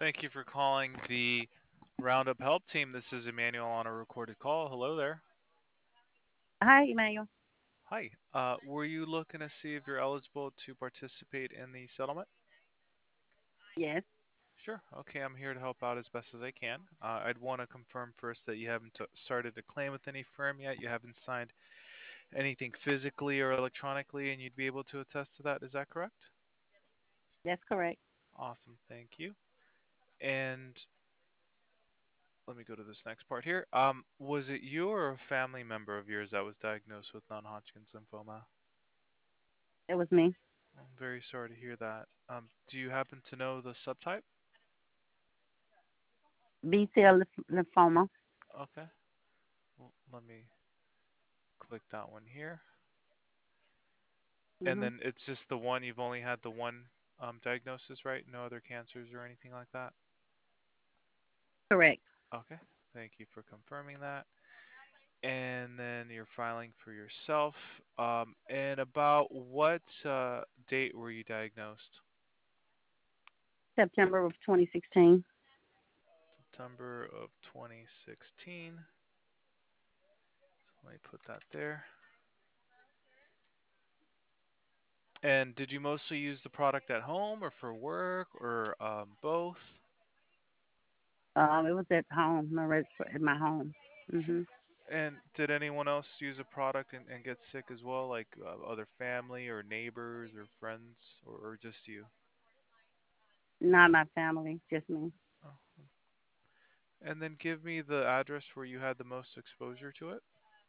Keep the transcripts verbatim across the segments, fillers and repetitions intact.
Thank you for calling the Roundup Help Team. This is Emmanuel on a recorded call. Hello there. Hi, Emmanuel. Hi. Uh, were you looking to see if you're eligible to participate in the settlement? Yes, Sure. Okay, I'm here to help out as best as I can. Uh, I'd want to confirm first that you haven't t- started a claim with any firm yet. You haven't signed anything physically or electronically, and you'd be able to attest to that. Is that correct? that's correct. Awesome. Thank you. And let me go to this next part here. Um, was it you or a family member of yours that was diagnosed with non-Hodgkin's lymphoma? It was me. I'm very sorry to hear that. Um, do you happen to know the subtype? B cell lymph- lymphoma. Okay. Well, let me click that one here. And Hmm. then it's just the one, you've only had the one um, diagnosis, right? No other cancers or anything like that? Correct. Okay. Thank you for confirming that. And then you're filing for yourself. Um, and about what uh, date were you diagnosed? September of twenty sixteen. September of twenty sixteen. Let me put that there. And did you mostly use the product at home or for work or um, both? Um, it was at home, my res- at my home. Okay. Hmm. And did anyone else use a product and, and get sick as well, like uh, other family or neighbors or friends, or, or just you? Not my family, just me. Oh. And then give me the address where you had the most exposure to it.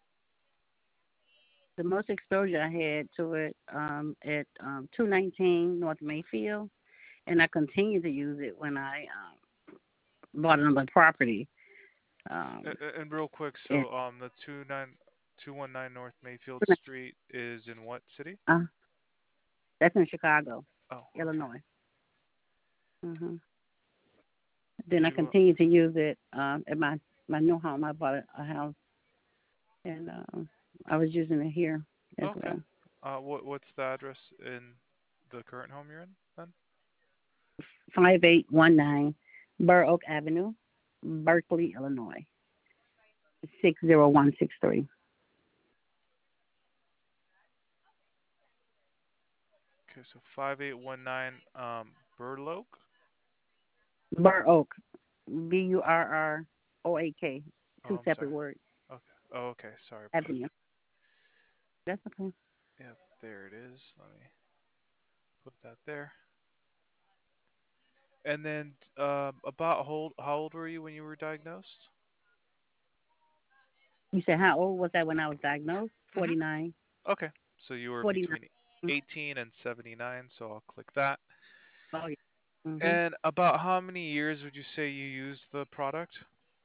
The most exposure I had to it um, at um, two nineteen North Mayfield, and I continued to use it when I um, bought another property. Um, A- a- And real quick, and, so um, the two nine two one nine North Mayfield Street is in what city? uh, that's in Chicago, Oh, okay. Illinois. Hmm. Then Did I you? Uh, continued to use it um, at my my new home. I bought a, a house, and um, I was using it here as okay. well. Uh, what what's the address in the current home you're in then? Five eight one nine Burr Oak Avenue, Berkeley, Illinois, six zero one six three. Okay, so five eight one nine um Burloak. Burr Oak, B U R R O A K, Oh, two I'm sorry. separate words. Okay. Oh, okay. Sorry about that. Avenue. That's okay. Yep, there it is. Let me put that there. And then um about how old, how old were you when you were diagnosed? You said how old was I when I was diagnosed? Mhm. Forty nine. Okay. So you were Forty between nine. eighteen and seventy-nine, so I'll click that. Oh yeah. Mhm. And about how many years would you say you used the product?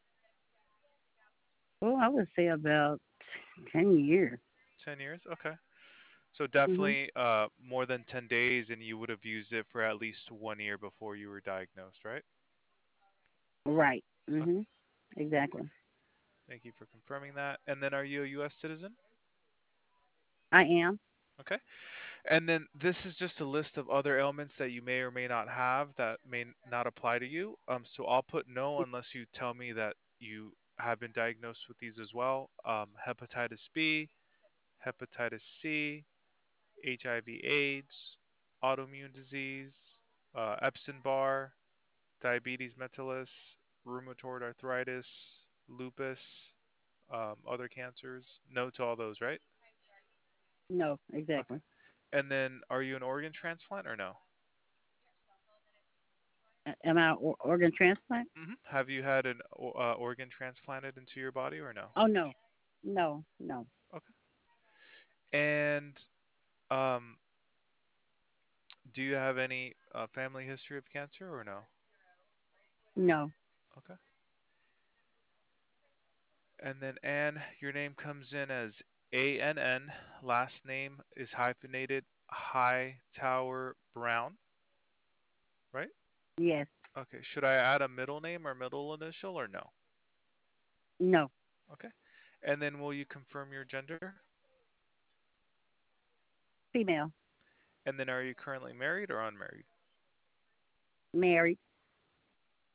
Oh, I would say about ten years. ten years? Okay. So Mhm. definitely uh, more than ten days, and you would have used it for at least one year before you were diagnosed, right? Right. Okay. Mhm. Exactly. Thank you for confirming that. And then are you a U S citizen? I am. Okay. And then this is just a list of other ailments that you may or may not have that may n- not apply to you. Um, so I'll put no unless you tell me that you have been diagnosed with these as well. Um, hepatitis B, hepatitis C, H I V AIDS, autoimmune disease, uh, Epstein-Barr, diabetes mellitus, rheumatoid arthritis, lupus, um, other cancers. No to all those, right? No, Okay. exactly. And then are you an organ transplant or no? A- Am I or- organ transplant? Hmm. Have you had an o- uh, organ transplanted into your body or no? Oh no, no, no, Okay. And um, do you have any uh, family history of cancer or no? no, Okay. And then Ann, your name comes in as A N N. Last name is hyphenated High Tower Brown, right? yes, Okay. Should I add a middle name or middle initial or no? no. Okay. And then will you confirm your gender? Female, And then are you currently married or unmarried? married.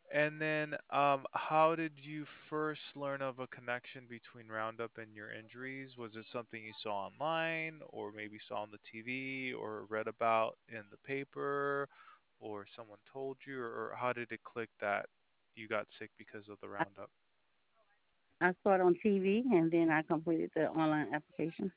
And then, um, how did you first learn of a connection between Roundup and your injuries? Was it something you saw online, or maybe saw on the T V, or read about in the paper, or someone told you, or, or how did it click that you got sick because of the I, Roundup? I saw it on T V, and then I completed the online application.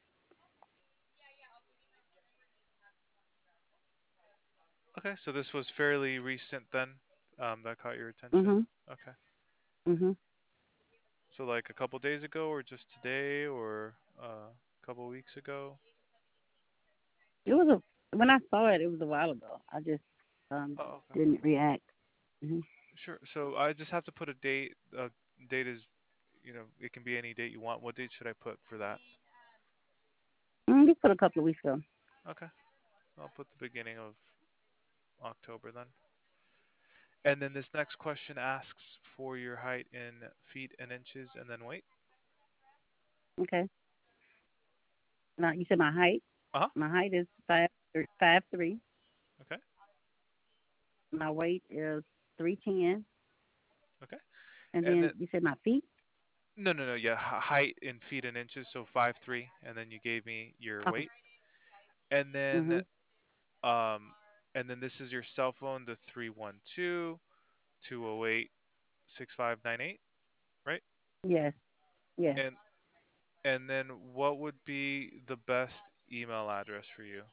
Okay, so this was fairly recent then, um, that caught your attention. Mhm. Okay, Mhm. so like a couple days ago, or just today, or uh, a couple weeks ago? It was a when I saw it, it was a while ago. I just um Oh, okay. didn't react. Mhm. Sure. So I just have to put a date. Uh, date is, you know, it can be any date you want. What date should I put for that? Mm, just put a couple of weeks ago. Okay. I'll put the beginning of October then. And then this next question asks for your height in feet and inches and then weight. Okay. Now you said my height. Uh-huh. My height is five five three. Okay. My weight is three ten. Okay. And And then then you said my feet. no, no, no. Yeah, h- height in feet and inches. So five three, and then you gave me your Okay. weight. And then Mhm. um, and then this is your cell phone, the three one two two zero eight six five nine eight, right? Yes. Yes. And And then what would be the best email address for you?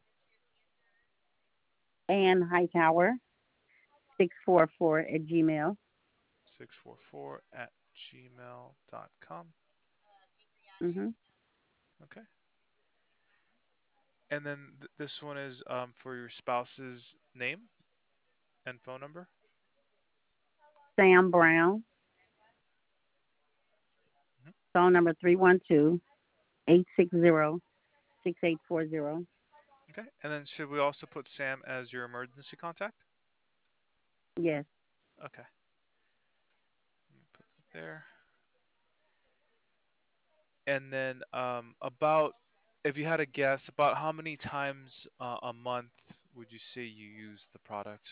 And Hightower six four four at Gmail. six four four at gmail dot com. Mhm. Okay. And then th- this one is um, for your spouse's name and phone number. Sam Brown. Mhm. Phone number three one two eight six zero six eight four zero. Okay. And then should we also put Sam as your emergency contact? Yes. Okay. Let me put that there. And then um, about, if you had a guess, about how many times uh, a month would you say you use the product?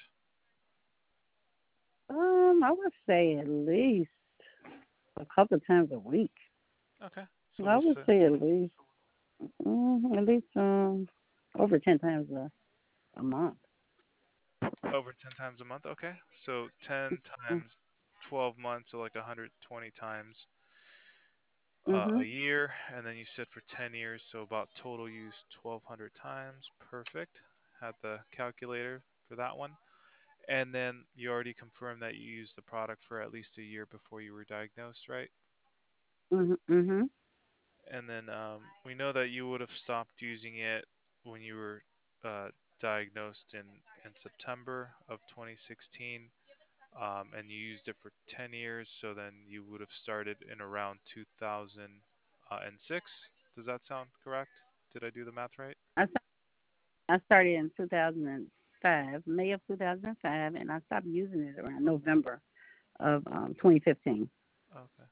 Um, I would say at least a couple of times a week. Okay. So I we'll would say say at least, mm, at least um, over ten times a, a month. over ten times a month. Okay. So ten times twelve months, so like one hundred twenty times uh, a Mhm. year. And then you said for ten years, so about total use twelve hundred times. Perfect. Had the calculator for that one. And then you already confirmed that you used the product for at least a year before you were diagnosed, right? Mhm. Mhm. And then um, we know that you would have stopped using it when you were uh, diagnosed in, in September of twenty sixteen. Um, and you used it for ten years, so then you would have started in around two thousand six. Does that sound correct? Did I do the math right? I sta- I started in two thousand five, May of two thousand five, and I stopped using it around November of um, twenty fifteen. Okay.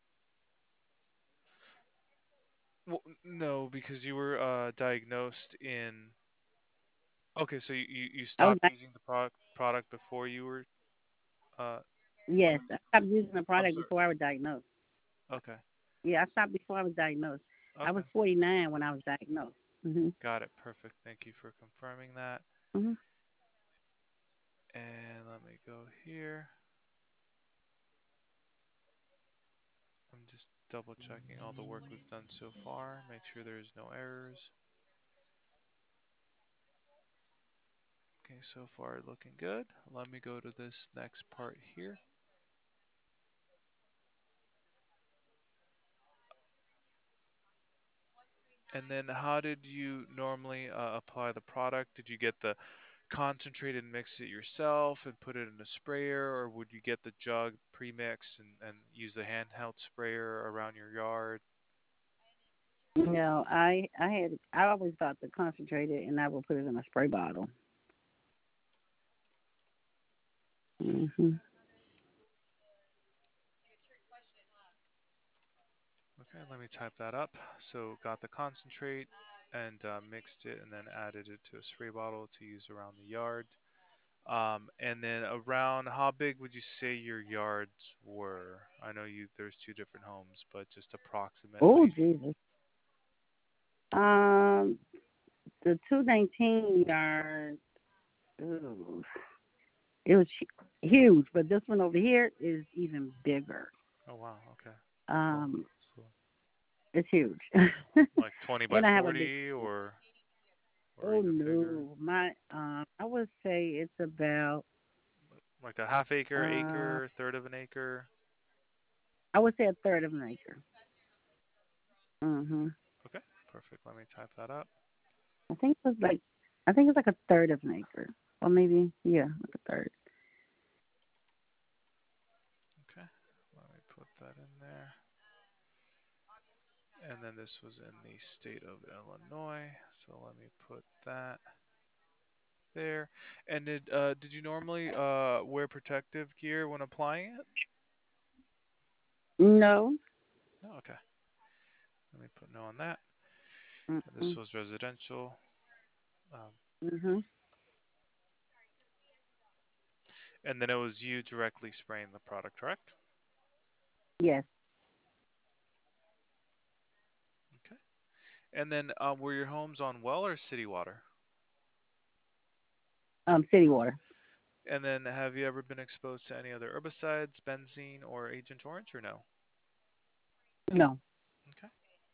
Well, no, because you were uh, diagnosed in. Okay, so you, you you I was stopped like, using the product product before you were. Uh, yes, I stopped using the I'm product sorry. before I was diagnosed. Okay. Yeah, I stopped before I was diagnosed. I Okay. was forty-nine when I was diagnosed. Mhm. Got it. Perfect. Thank you for confirming that. Mhm. And let me go here. I'm just double checking all the work we've done so far. Make sure there's no errors. Okay, so far looking good. Let me go to this next part here. And then how did you normally uh, apply the product? Did you get the concentrate and mix it yourself and put it in a sprayer, or would you get the jug pre-mix and, and use the handheld sprayer around your yard? No, I I had I always thought to concentrate it, and I would put it in a spray bottle. Mhm. Okay, let me type that up. So got the concentrate and uh, mixed it and then added it to a spray bottle to use around the yard. Um, and then around how big would you say your yards were? I know you there's two different homes, but just Oh approximately. Jesus. Um, the two nineteen yard. Ooh, it was hu- huge, but this one over here is even bigger. Oh wow, okay. Cool. Um, Cool. it's huge, Like twenty by and I have a big. forty or or Oh even bigger? no, my um, I would say it's about Like a half acre, uh, acre, third of an acre? I would say a third of an acre. Mhm. Okay, perfect. Let me type that up. I think it was like, I think it's like a third of an acre, or maybe yeah, like a third. Okay, let me put that in there. And then this was in the state of Illinois, so let me put that there. And did uh did you normally uh wear protective gear when applying it? No. No, okay. Let me put no on that. And this Mm-mm. was residential. Um, Mhm. and then it was you directly spraying the product, correct? Yes. Okay. And then um, were your homes on well or city water? Um, city water. And then have you ever been exposed to any other herbicides, benzene, or Agent Orange, or no? No. Okay.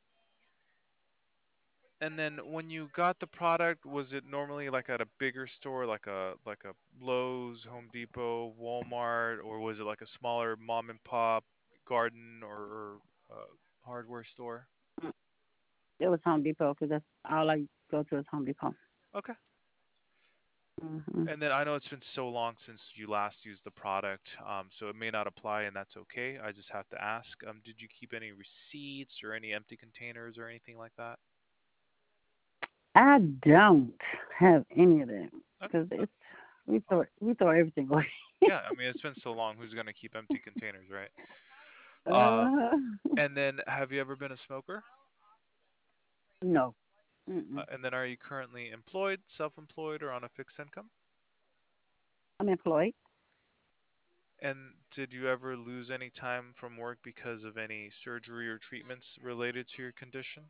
And then when you got the product, was it normally like at a bigger store, like a like a Lowe's, Home Depot, Walmart, or was it like a smaller mom and pop garden or, or uh, hardware store? Mm. It was Home Depot because that's all I go to is Home Depot. Okay. Mhm. And then I know it's been so long since you last used the product, um, so it may not apply, and that's okay. I just have to ask. Um, did you keep any receipts or any empty containers or anything like that? I don't have any of that Okay. because That, it's we uh, throw we throw everything away. yeah, I mean it's been so long. Who's gonna keep empty containers, right? Uh, Uh, and then have you ever been a smoker? no. Uh, Mm-mm. and then are you currently employed, self-employed, or on a fixed income? I'm employed. And did you ever lose any time from work because of any surgery or treatments related to your condition?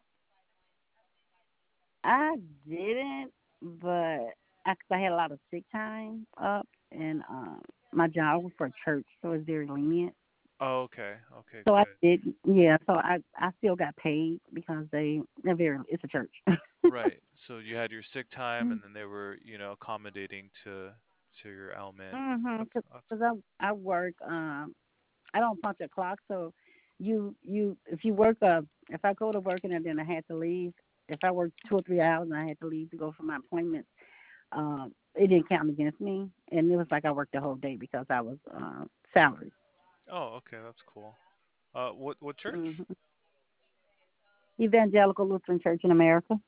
I didn't, but I, 'cause I had a lot of sick time up, and um, my job was for a church, so it's very lenient. Oh, okay. Okay, So I good. did, yeah. So I I still got paid because they they're very. It's a church. Right. So you had your sick time and then they were, you know, accommodating to to your ailment. Mhm. That's that's Because I I work. Um, I don't punch a clock, so you you if you work uh if I go to work and then I had to leave. If I worked two or three hours and I had to leave to go for my appointments, um, it didn't count against me, and it was like I worked the whole day because I was uh, salary. Oh, okay, that's cool. Uh what what church? hmm Evangelical Lutheran Church in America.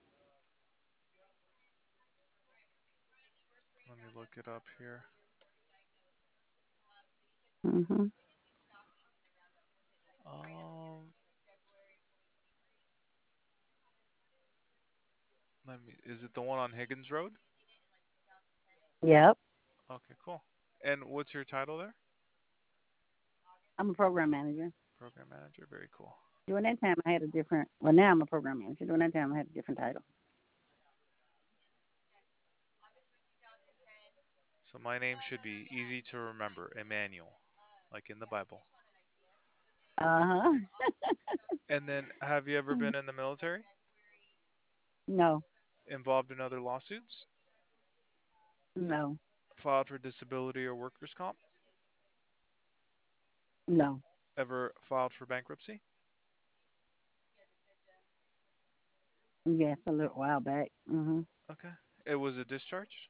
Let me look it up here. hmm Um let me is it the one on Higgins Road? Yep, Okay, cool. And what's your title there? I'm a program manager. Program manager, very cool. During that time, I had a different. Well, now I'm a program manager. During that time, I had a different title. So my name should be easy to remember, Emmanuel, like in the Bible. Uh And then have you ever huh. been in the military? No, Involved in other lawsuits? no, Filed for disability or workers' comp? no. Ever filed for bankruptcy? Yes, a little while back. hmm Okay. It was a discharge?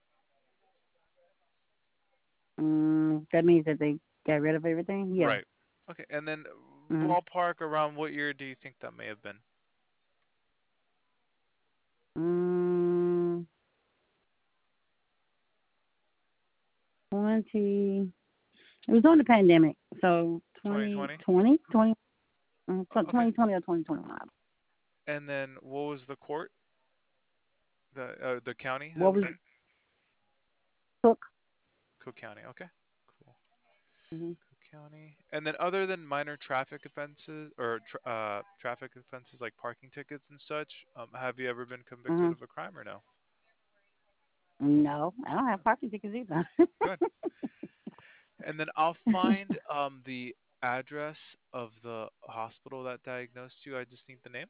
Mm, that means that they got rid of everything. Yeah. Right. Okay. And then hmm ballpark around what year do you think that may have been? Mm, twenty. It was during the pandemic, so twenty twenty twenty? twenty, twenty, uh, Okay. twenty twenty or twenty twenty-one. And then what was the court? The uh, the county that What was was in? Cook. Cook County. Okay. Cool. Hmm. Cook County. And then, other than minor traffic offenses or tra- uh, traffic offenses like parking tickets and such, um, have you ever been convicted Hmm. of a crime or no? No, I don't Okay. have parking tickets either. Good. And then I'll find um the address of the hospital that diagnosed you. I just need the name.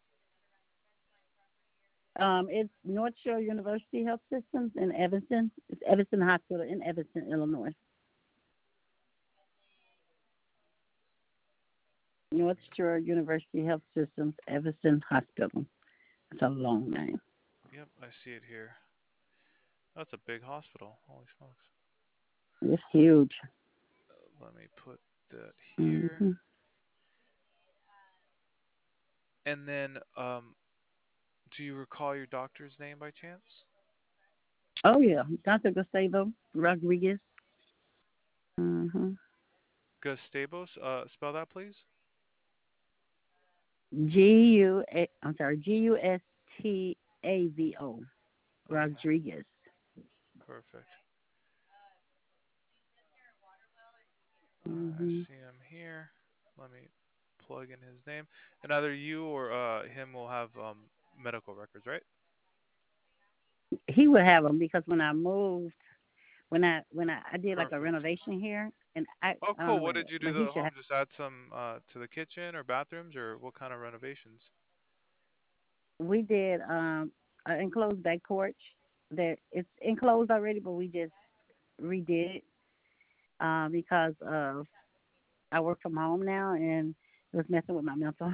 Um, it's North Shore University Health Systems in Evanston. It's Evanston Hospital in Evanston, Illinois. North Shore University Health Systems, Evanston Hospital. It's a long name. Yep, I see it here. That's a big hospital. Holy smokes. It's huge. Let me put that here. Hmm. And then, um, do you recall your doctor's name by chance? Oh yeah, Doctor Gustavo Rodriguez. Hmm. Gustavos. Uh, spell that, please. G U A. I'm sorry, G U S T A V O Okay, Rodriguez. perfect. Uh, I Hmm. see him here. Let me plug in his name. And either you or uh, him will have um, medical records, right? He would have them because when I moved, when I when I, I did like a Perfect. renovation here, and I Oh, I don't cool. know What where did that, you do but to he the should home? have. Just add some uh, to the kitchen or bathrooms, or what kind of renovations? We did um an enclosed back porch that it's enclosed already, but we just redid it uh, because of I work from home now and it was messing with my mental.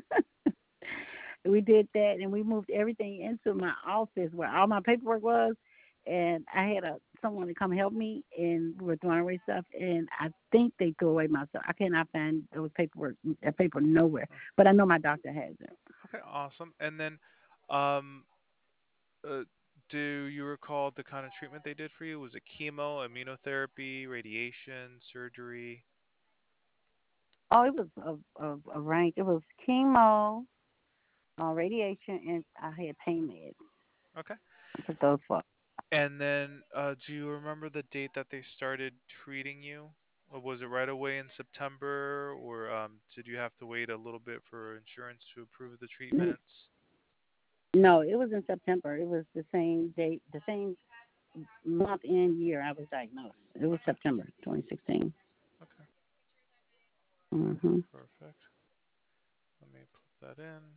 We did that and we moved everything into my office where all my paperwork was, and I had a someone to come help me, and we were throwing away stuff, and I think they threw away my stuff. I cannot find those paperwork that paper nowhere, Oh, but I know my doctor has it. okay, awesome. And then, um, uh, do you recall the kind of treatment they did for you? Was it chemo, immunotherapy, radiation, surgery? Oh, it was a, a, a range. It was chemo, uh, radiation, and I had pain meds. Okay. I took those for. And then, uh, do you remember the date that they started treating you? Or was it right away in September, or um, did you have to wait a little bit for insurance to approve the treatments? No, it was in September. It was the same date, the same month and year I was diagnosed. It was Okay. September twenty sixteen. Okay. Mm-hmm. Perfect. Let me put that in.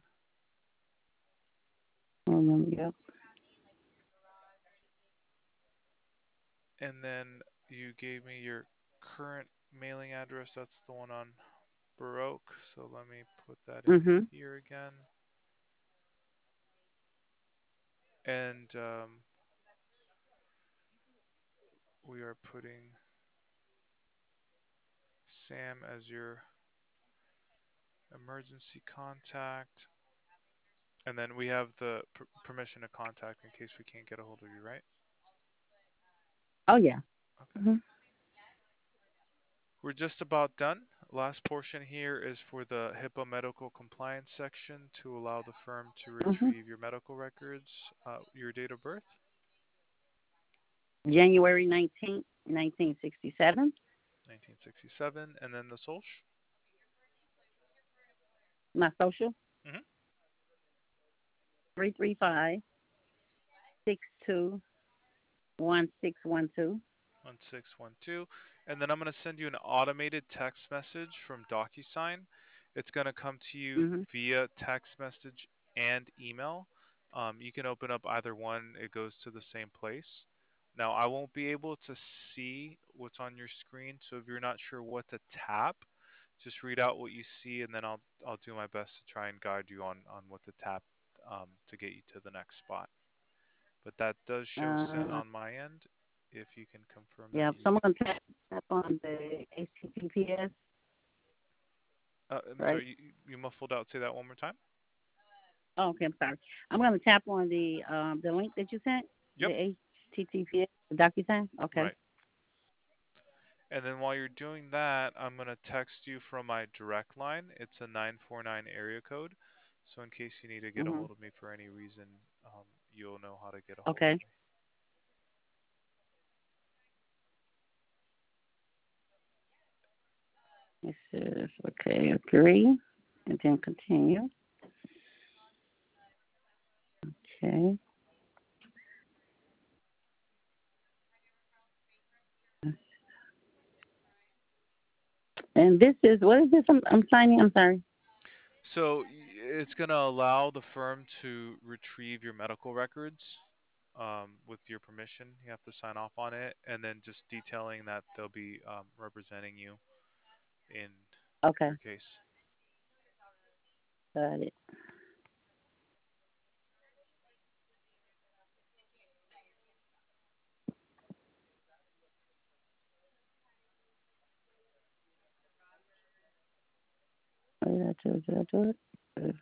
Mm-hmm. Yep. And then you gave me your current mailing address. That's the one on Baroque. So let me put that in Mm-hmm. here again. And um, we are putting Sam as your emergency contact. And then we have the per- permission to contact in case we can't get a hold of you, right? Oh yeah. Okay. Mm-hmm. We're just about done. Last portion here is for the HIPAA medical compliance section to allow the firm to Mm-hmm. retrieve your medical records, uh, your date of birth, January nineteenth, nineteen sixty seven. nineteen sixty-seven, and then the social. My social Hmm. three three five six two one six one two. one six one two. And then I'm going to send you an automated text message from DocuSign. It's going to come to you Mm-hmm. via text message and email. Um, you can open up either one, it goes to the same place. Now, I won't be able to see what's on your screen, so if you're not sure what to tap, just read out what you see, and then I'll I'll do my best to try and guide you on on what to tap um, to get you to the next spot. But that does show sent Uh, on my end. If you can confirm that yeah. you Someone tap, tap on the H T T P S, Uh, I'm right? sorry, you, you muffled out. Say that one more time. Oh, okay. I'm sorry. I'm going to tap on the um the link that you sent, Yep. the H T T P S, the DocuSign. Okay. Right. And then while you're doing that, I'm going to text you from my direct line. It's a nine four nine area code. So in case you need to get a Mhm. hold of me for any reason, um, you'll know how to get a hold of Okay. me. It says, okay, agree, and then continue. Okay. And this is, what is this I'm, I'm signing? I'm sorry. So it's going to allow the firm to retrieve your medical records um, with your permission. You have to sign off on it, and then just detailing that they'll be um, representing you in Okay, your case. got it. Did I do, did I do it? Uh,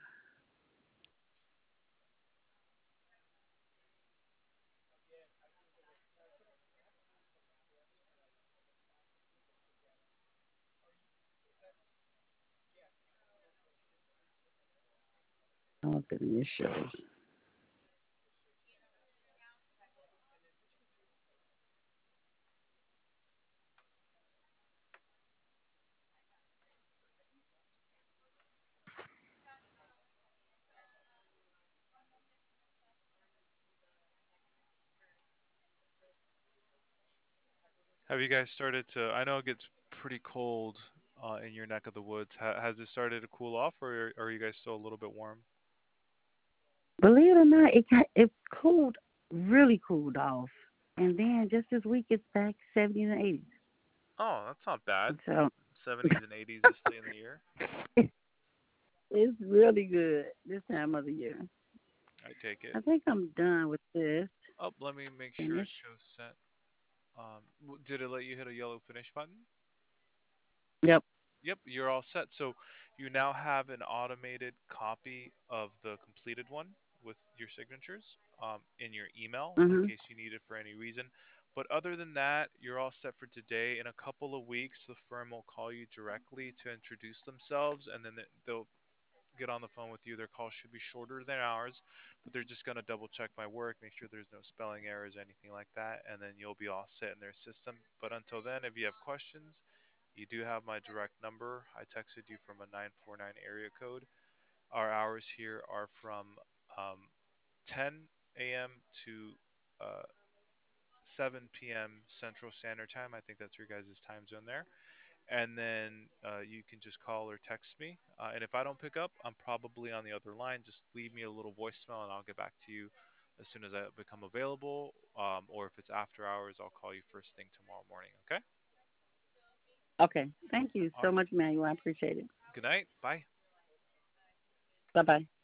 Oh, goodness, shows. Have you guys started to? I know it gets pretty cold uh, in your neck of the woods. Ha- has it started to cool off, or are you guys still a little bit warm? Believe it or not, it got it cooled, really cooled off, and then just this week it's back seventies and eighties. Oh, that's not bad. So seventies and eighties this late in the year. it's really good this time of the year. I take it. I think I'm done with this. Oh, let me make sure it Finish. shows set. Um, w- did it let you hit a yellow finish button? Yep. Yep, you're all set. So you now have an automated copy of the completed one with your signatures um, in your email in Mhm. case you need it for any reason. But other than that, you're all set for today. In a couple of weeks, the firm will call you directly to introduce themselves, and then th- they'll get on the phone with you. Their call should be shorter than ours, but they're just going to double check my work, make sure there's no spelling errors, anything like that, and then you'll be all set in their system. But until then, if you have questions, you do have my direct number. I texted you from a nine four nine area code. Our hours here are from um, ten a m to uh, seven p m. Central Standard Time. I think that's your guys' time zone there, and then uh, you can just call or text me. Uh, and if I don't pick up, I'm probably on the other line. Just leave me a little voicemail, and I'll get back to you as soon as I become available. Um, or if it's after hours, I'll call you first thing tomorrow morning. Okay? Okay. Thank you All so right. much, Manuel. I appreciate it. Good night. Bye. Bye bye.